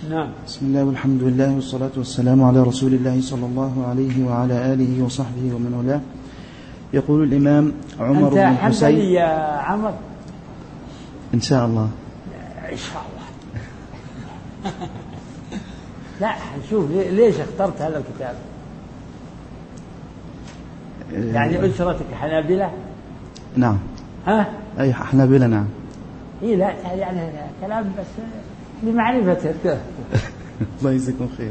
نعم. بسم الله والحمد لله والصلاة والسلام على رسول الله صلى الله عليه وعلى آله وصحبه ومن والاه. يقول الإمام عمر بن الحسين. أنت حنبلي يا عمر؟ إن شاء الله. إن شاء الله. لا شوف ليش اخترت هذا الكتاب؟ يعني أسرتك حنابلة؟ نعم. ها؟ أي حنابلة نعم. إيه لا يعني كلام بس لمعرفتك. الله يجزيكم خير.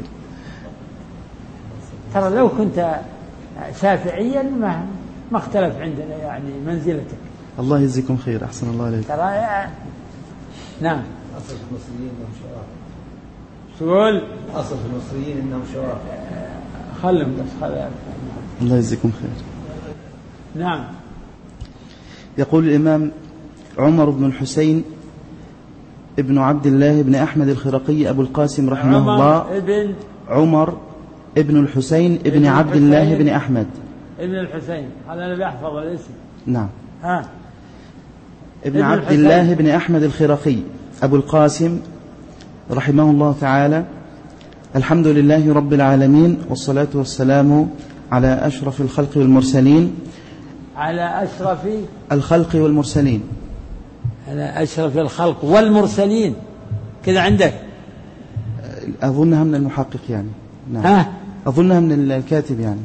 ترى لو كنت شافعيا ما اختلف عندنا يعني منزلتك. الله يجزيكم خير. أحسن الله عليك. ترى نعم. أصل في المصريين إنهم شواف. تقول أصل في المصريين إنهم شواف. خلهم بس خلهم. الله يجزيكم خير. نعم. يقول الإمام عمر بن الحسين ابن عبد الله بن أحمد الخرقي أبو القاسم رحمه الله. عمر ابن الحسين ابن عبد الله بن أحمد ابن الحسين. هذا أنا بحفظ الاسم. نعم. ها. ابن عبد الله بن أحمد الخرقي أبو القاسم رحمه الله تعالى. الحمد لله رب العالمين، والصلاة والسلام على أشرف الخلق والمرسلين. على أشرف الخلق والمرسلين. على أشرف الخلق والمرسلين كذا عندك؟ أظنها من المحقق يعني. نعم. ها؟ أظنها من الكاتب يعني.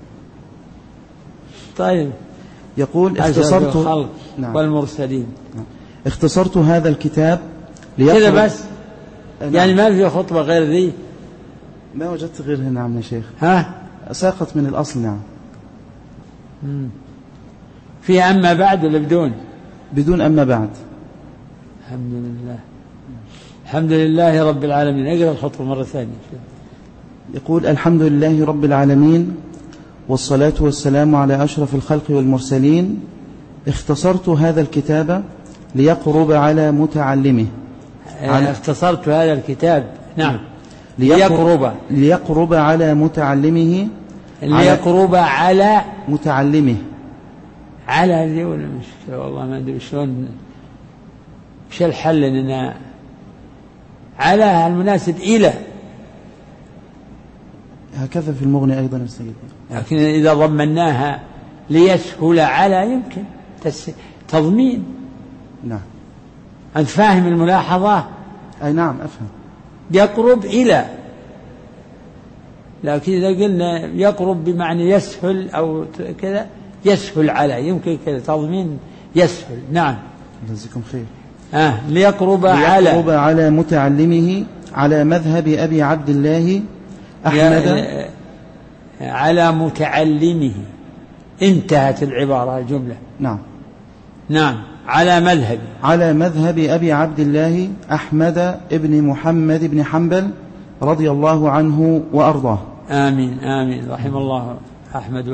طيب. يقول اختصرت الخلق. نعم. والمرسلين. نعم. اختصرت هذا الكتاب كذا بس. نعم. يعني ما في خطبة غير ذي؟ ما وجدت غيرها. نعم يا شيخ. ها؟ ساقط من الأصل. نعم. فيها أما بعد ولا بدون؟ بدون أما بعد. الحمد لله. الحمد لله رب العالمين. اقرأ الخطبة مرة ثانية. يقول الحمد لله رب العالمين، والصلاة والسلام على أشرف الخلق والمرسلين. اختصرت هذا الكتاب ليقرب على متعلمه. اختصرت هذا الكتاب. نعم. ليقرب على متعلمه. ليقرب على متعلمه. على هذه ولا مش والله ما أدري شلون مش الحل إننا على المناسب إلى. هكذا في المغني أيضا السيد. لكن إذا ضمناها ليسهل على يمكن تضمين. نعم. أنت فاهم الملاحظة؟ أي نعم أفهم. يقرب إلى، لكن إذا قلنا يقرب بمعنى يسهل أو كذا يسهل على يمكن كذا تضمين يسهل. نعم. جزاكم خير. ليقرب على متعلمه على مذهب أبي عبد الله أحمد. على متعلمه انتهت العبارة الجملة. نعم. نعم. على مذهب أبي عبد الله أحمد ابن محمد بن حنبل رضي الله عنه وأرضاه. آمين آمين. رحم الله أحمد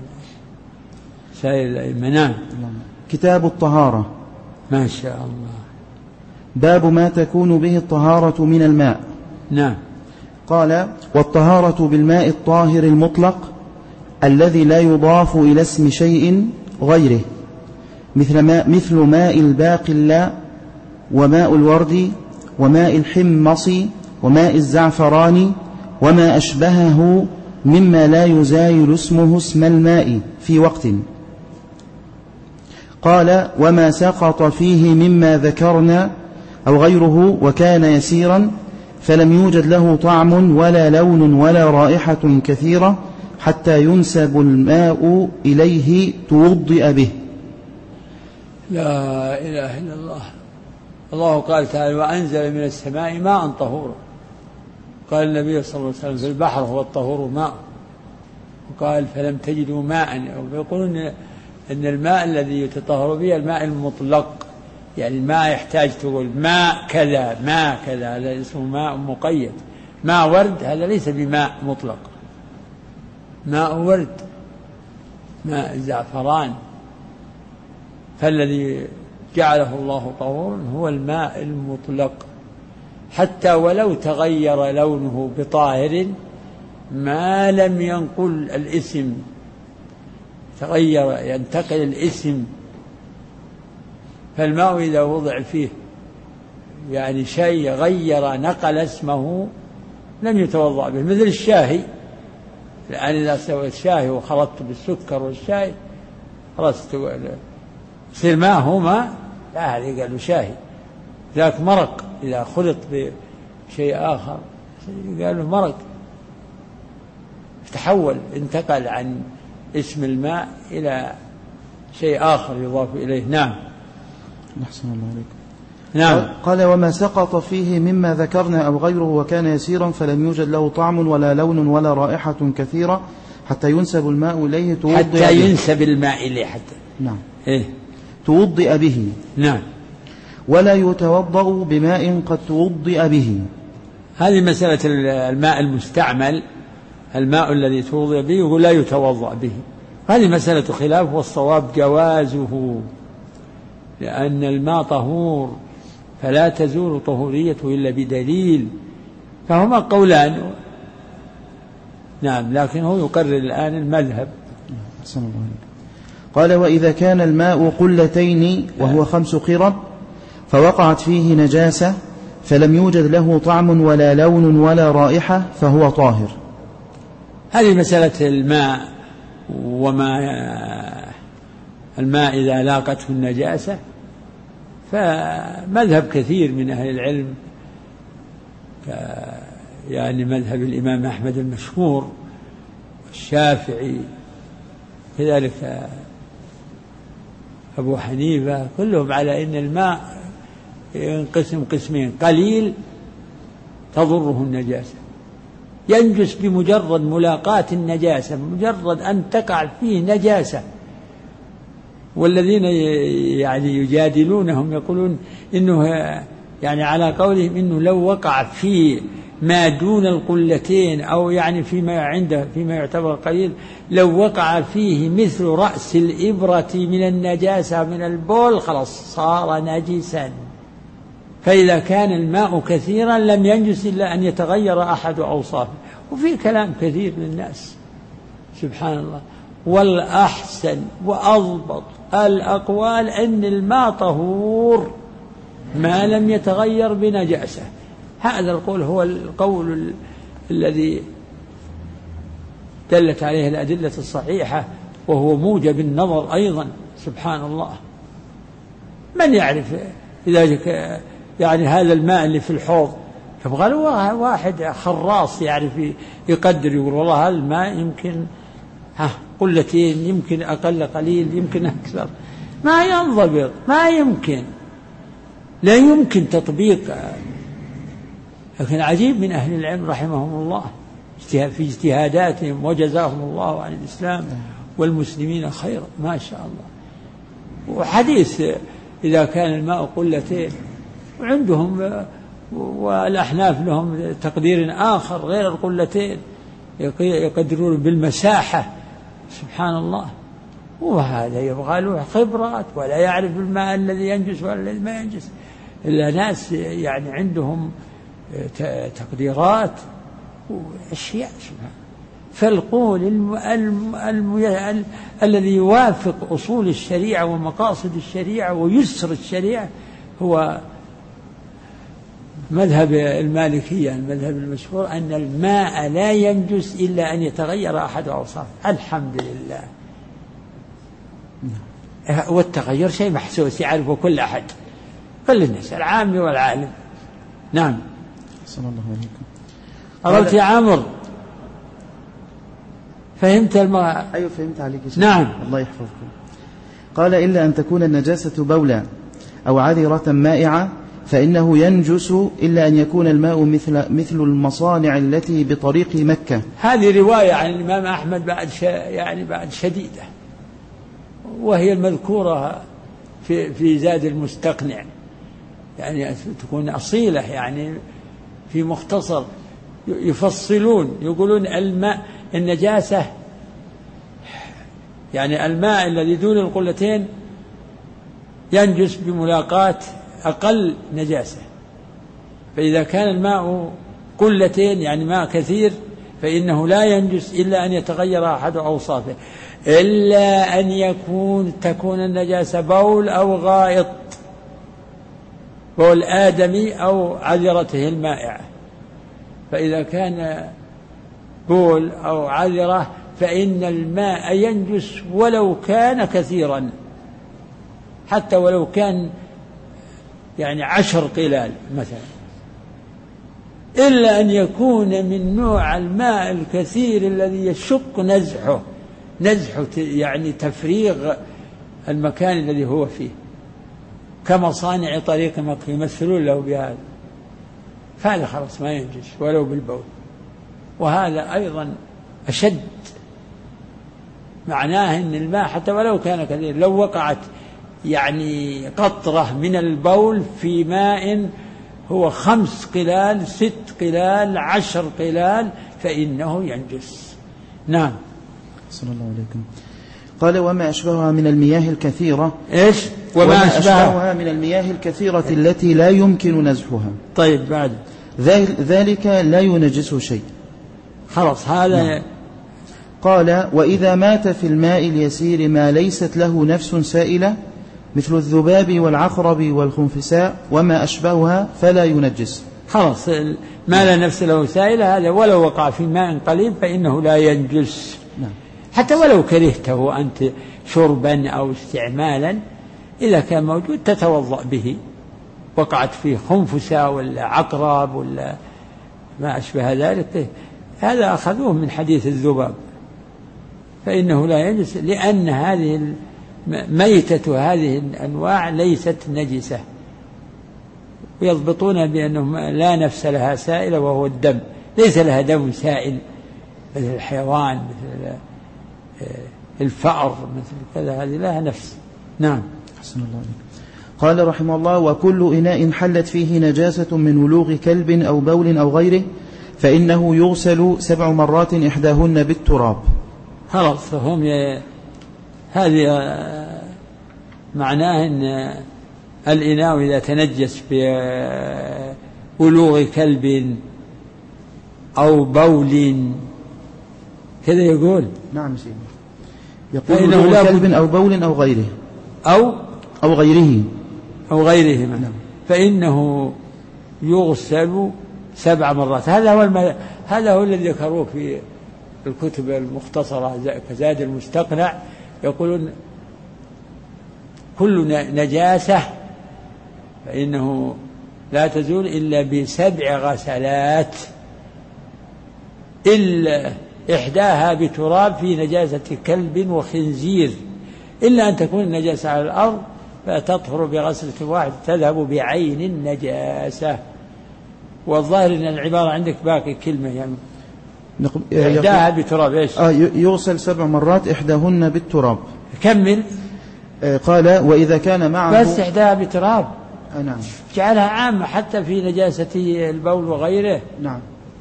وسائر الأئمة. نعم. كتاب الطهارة. ما شاء الله. باب ما تكون به الطهارة من الماء. نعم. قال: والطهارة بالماء الطاهر المطلق الذي لا يضاف إلى اسم شيء غيره، مثل ماء الباقلاء وماء الورد وماء الحمص وماء الزعفران وما أشبهه مما لا يزايل اسمه اسم الماء في وقت. قال: وما سقط فيه مما ذكرنا أو غيره وكان يسيرا فلم يوجد له طعم ولا لون ولا رائحة كثيرة حتى ينسب الماء إليه توضئ به. لا إله إلا الله. الله قال تعالى: وأنزل من السماء ماء طهورا. قال النبي صلى الله عليه وسلم: في البحر هو الطهور ماء. وقال: فلم تجدوا ماء. ويقولون أن الماء الذي يتطهر به الماء المطلق، يعني الماء يحتاج تقول ماء كذا ماء كذا، هذا اسمه ماء مقيد. ماء ورد هذا ليس بماء مطلق. ماء ورد، ماء زعفران. فالذي جعله الله طهورا هو الماء المطلق، حتى ولو تغير لونه بطاهر ما لم ينقل الاسم، تغير ينتقل الاسم. فالماء إذا وضع فيه يعني شيء غير نقل اسمه لم يتوضأ به، مثل الشاهي. الآن إذا سويت شاهي وخلطت بالسكر والشاي خلاص يصير ماء هو ماء، لا هذه قالوا شاهي. ذاك مرق إذا خلط بشيء آخر قالوا مرق، تحول انتقل عن اسم الماء إلى شيء آخر يضاف إليه. نعم. أحسن الله عليكم. نعم. قال وما سقط فيه مما ذكرنا أو غيره وكان يسيرا فلم يوجد له طعم ولا لون ولا رائحة كثيرة حتى ينسب الماء إليه توضئ حتى به. ينسب الماء إليه حتى. نعم. إيه؟ توضئ به. نعم. ولا يتوضأ بماء قد توضئ به. هذه مسألة الماء المستعمل، الماء الذي توضئ به يقول لا يتوضأ به، هذه مسألة خلاف، والصواب جوازه، لأن الماء طهور فلا تزول طهوريته إلا بدليل، فهما قولان. نعم. لكنه يقرر الآن المذهب. قال وإذا كان الماء قلتين وهو 5 قرب فوقعت فيه نجاسة فلم يوجد له طعم ولا لون ولا رائحة فهو طاهر. هذه مسألة الماء، وما الماء إذا لاقته النجاسة، فمذهب كثير من أهل العلم يعني مذهب الإمام أحمد المشهور والشافعي كذلك أبو حنيفة، كلهم على أن الماء ينقسم قسمين: قليل تضره النجاسة ينجس بمجرد ملاقاة النجاسة، مجرد أن تقع فيه نجاسة. والذين يعني يجادلونهم يقولون إنه يعني على قولهم إنه لو وقع فيه ما دون القلتين أو يعني فيما يعتبر قليل، لو وقع فيه مثل رأس الإبرة من النجاسة من البول خلاص صار نجسا. فإذا كان الماء كثيرا لم ينجس إلا أن يتغير أحد أوصافه. وفي كلام كثير للناس سبحان الله. والأحسن وأضبط الأقوال أن الماء طهور ما لم يتغير بنجاسة. هذا القول هو القول الذي دلت عليه الأدلة الصحيحة، وهو موجب النظر أيضا. سبحان الله، من يعرف إذا يعني هذا الماء اللي في الحوض يبغى له واحد خراص يعرف يقدر، يقول والله هذا الماء يمكن قلتين، يمكن أقل قليل، يمكن أكثر، ما ينضبط، ما يمكن، لا يمكن تطبيق. لكن عجيب من أهل العلم رحمهم الله في اجتهاداتهم، وجزاهم الله عن الإسلام والمسلمين خيرا ما شاء الله. وحديث إذا كان الماء قلتين، وعندهم والأحناف لهم تقدير آخر غير القلتين، يقدرون بالمساحة. سبحان الله. وهذا يبغى له خبرات، ولا يعرف الماء الذي ينجس ولا الذي ما ينجس إلا ناس يعني عندهم تقديرات وأشياء. فالقول الذي يوافق أصول الشريعة ومقاصد الشريعة ويسر الشريعة هو مذهب المالكية، المذهب المشهور أن الماء لا ينجس إلا أن يتغير أحد أوصافه. الحمد لله. والتغير شيء محسوس يعرفه كل أحد، كل الناس، العام والعالم. نعم. صلى الله عليكم. قرأت يا عمرو؟ فهمت أيوة فهمت عليك. نعم. الله يحفظكم. قال إلا أن تكون النجاسة بولا أو عذرة مائعة فإنه ينجس إلا أن يكون الماء مثل المصانع التي بطريق مكة. هذه رواية عن الإمام أحمد بعد شديدة، وهي المذكورة في زاد المستقنع، يعني تكون أصيلة، يعني في مختصر يفصلون يقولون الماء النجاسة، يعني الماء الذي دون القلتين ينجس بملاقاة أقل نجاسة. فإذا كان الماء قلتين يعني ماء كثير فإنه لا ينجس إلا أن يتغير أحد أوصافه، إلا أن تكون النجاسة بول أو غائط. بول آدمي أو عذرته المائعة. فإذا كان بول أو عذرة فإن الماء ينجس ولو كان كثيرا، حتى ولو كان يعني 10 قلال مثلا، إلا أن يكون من نوع الماء الكثير الذي يشق نزحه يعني تفريغ المكان الذي هو فيه، كمصانع طريق يمثلون له بهذا، فهذا خلاص ما ينجس ولو بالبول. وهذا أيضا أشد، معناه أن الماء حتى ولو كان كثير، لو وقعت يعني قطرة من البول في ماء هو 5 قلال 6 قلال 10 قلال فإنه ينجس. نعم. صلى الله عليكم. قال وما أشبهها من المياه الكثيرة. إيش؟ وما أشبهها من المياه الكثيرة التي لا يمكن نزحها. طيب بعد ذلك لا ينجسه شيء. خلاص هذا. نعم. قال وإذا مات في الماء اليسير ما ليست له نفس سائلة مثل الذباب والعقرب والخنفساء وما أشبهها فلا ينجس. خلاص ما لا نفس له سائلة هذا ولو وقع في ماء قليل فإنه لا ينجس. نعم. حتى ولو كرهته أنت شربا أو استعمالا، إذا كان موجود تتوضأ به، وقعت فيه خنفسة ولا عقرب ولا ما أشبه ذلك، هذا أخذوه من حديث الذباب، فإنه لا ينجس، لأن هذه ميتة هذه الأنواع ليست نجسة، ويضبطون بأنه لا نفس لها سائلة وهو الدم، ليس لها دم سائل مثل الحيوان مثل الفأر مثل كذا، هذه لها نفس. نعم. حسن الله عليك. قال رحمه الله وكل إناء حلت فيه نجاسة من ولوغ كلب أو بول أو غيره فإنه يغسل 7 مرات إحداهن بالتراب. خلاص هذه معناه أن الإناء إذا تنجس بولوغ كلب أو بول كذا يقول. نعم سيدي. يقول ولوغ كلب أو بول أو غيره أو غيره نعم. فإنه يغسل 7 مرات. هذا هو الذي ذكروه في الكتب المختصرة كزاد المستقنع، يقولون كل نجاسة فإنه لا تزول إلا ب7 غسلات، إلا إحداها بتراب في نجاسة كلب وخنزير، إلا أن تكون النجاسة على الأرض فتطهر بغسلة واحدة تذهب بعين النجاسة. والظاهر أن العبارة عندك باقي كلمة يعني إحداها بتراب. إيش؟ يغسل 7 مرات إحداهن بالتراب. كمل. قال وإذا كان معه بس إحداها بتراب. نعم. جعلها عامة حتى في نجاسة البول وغيره. نعم.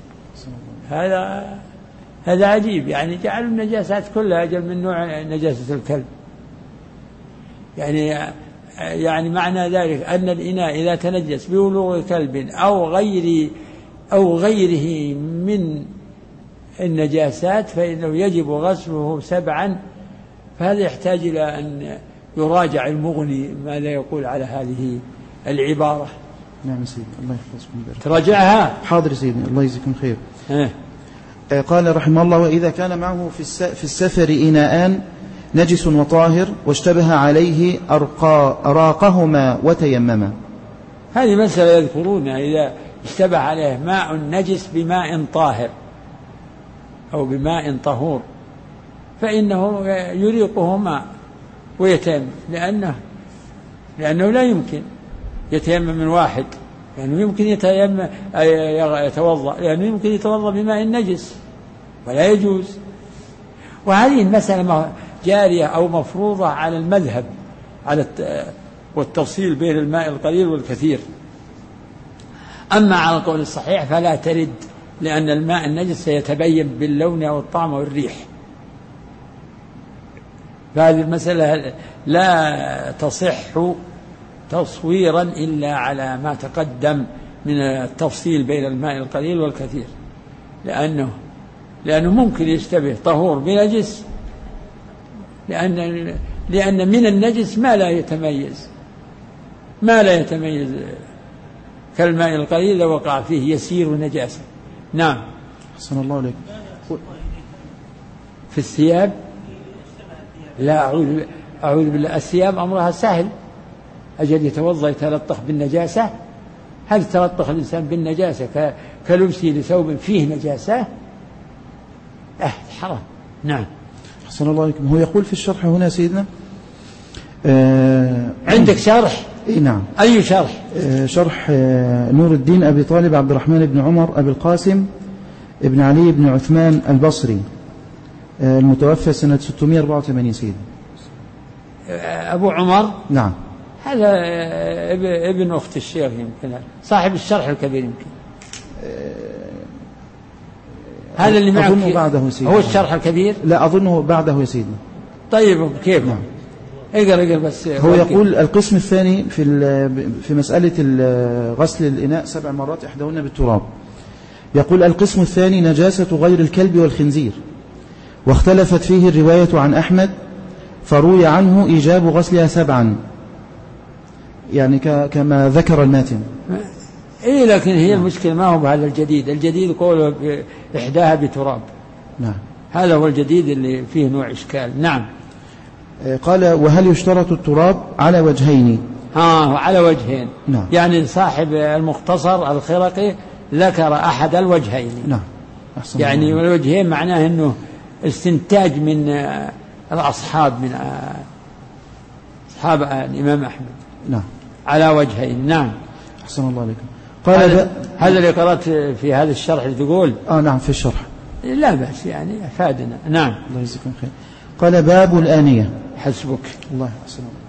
هذا عجيب، يعني جعلوا النجاسات كلها أجل من نوع نجاسة الكلب. يعني معنى ذلك أن الإناء إذا تنجس بولوغ كلب أو غيره من النجاسات فإنه يجب غسله 7. فهذا يحتاج إلى أن يراجع المغني ماذا يقول على هذه العبارة. نعم سيدي الله يحفظكم. تراجعها. حاضر سيدي الله يجزيكم خير. قال رحمه الله وإذا كان معه في السفر إناءان نجس وطاهر واشتبه عليه أراقهما وتيمما. هذه مسألة يذكرونها، إذا اشتبه عليه ماء نجس بماء طاهر أو بماء طهور فإنه يريقهما ويتيمم، لأنه لا يمكن يتيمم من واحد، لأنه يمكن يتوضأ، لأنه يمكن يتوضأ بماء نجس ولا يجوز. وهذه المسألة جارية أو مفروضة على المذهب والتفصيل بين الماء القليل والكثير. أما على القول الصحيح فلا ترد، لأن الماء النجس سيتبين باللون أو الطعم والريح. فهذه المسألة لا تصح تصويرا إلا على ما تقدم من التفصيل بين الماء القليل والكثير، لأنه ممكن يشتبه طهور بنجس، لأن من النجس ما لا يتميز كالماء القليل لو وقع فيه يسير نجاسة. نعم. أحسن الله عليك. في الثياب لا، أعوذ بالله، الثياب أمرها سهل، أجل يتوضأ يتلطخ بالنجاسة؟ هل تلطخ الإنسان بالنجاسة كلبسه لثوب فيه نجاسة؟ حرام. نعم. أحسن الله عليكم. هو يقول في الشرح هنا سيدنا عندك شرح؟ إيه نعم. أي شرح؟ شرح نور الدين أبي طالب عبد الرحمن بن عمر أبي القاسم ابن علي بن عثمان البصري، المتوفى سنة 684 سيدنا. أبو عمر؟ نعم. هذا ابن أخت الشيخ يمكن، صاحب الشرح الكبير يمكن. هذا اللي معك أظنه بعده سيدنا. هو الشرح الكبير؟ لا أظنه بعده يا سيدنا. طيب كيف؟ نعم. اقرأ بس. هو يقول القسم الثاني في مسألة غسل الإناء 7 مرات إحداهن بالتراب. يقول القسم الثاني نجاسة غير الكلب والخنزير، واختلفت فيه الرواية عن أحمد، فروي عنه إيجاب غسلها 7، يعني كما ذكر الماتن. إيه، لكن هي المشكلة ما هو بهذا الجديد. الجديد قوله إحداها بتراب. نعم. هذا هو الجديد اللي فيه نوع إشكال. نعم. قال وهل يشترط التراب على وجهين؟ على وجهين. نعم. يعني صاحب المختصر الخرقي ذكر أحد الوجهين. نعم. يعني الوجهين معناه أنه استنتاج من الأصحاب، من أصحاب الإمام أحمد. نعم. على وجهين. نعم. أحسن الله عليكم. قال هذا اللي قرأت في هذا الشرح اللي تقول. نعم في الشرح. لا بأس، يعني أفادنا. نعم. الله يجزيكم خير. قال باب الآنية. حسبك. الله يحسن.